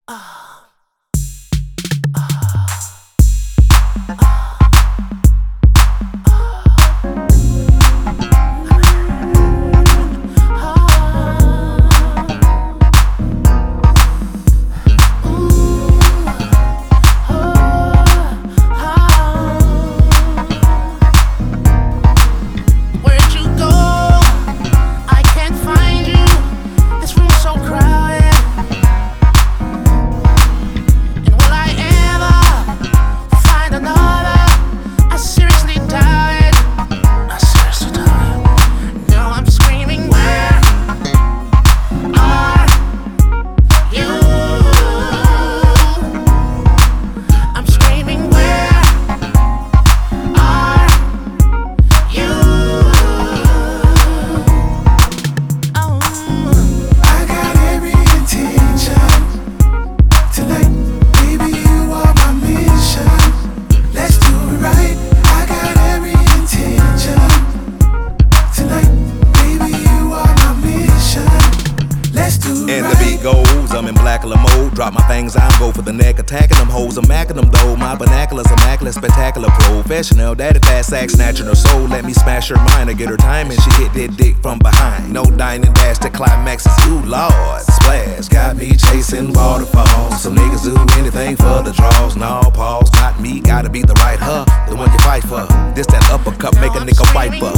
And the beat goes, I'm in blackula mode. Drop my things, I go for the neck. Attacking them hoes, I'm macking them though. My binoculars, immaculate, spectacular, professional. Daddy fast sack, snatching her soul. Let me smash her mind, I get her time, and she hit that dick from behind. No dining dash, the climax is ooh lord. Splash, got me chasing waterfalls. Some niggas do anything for the draws. No pause, not me, gotta be the right her, the one you fight for. This that uppercut, make a nigga wiper.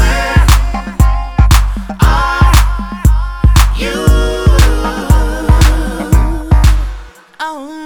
Oh.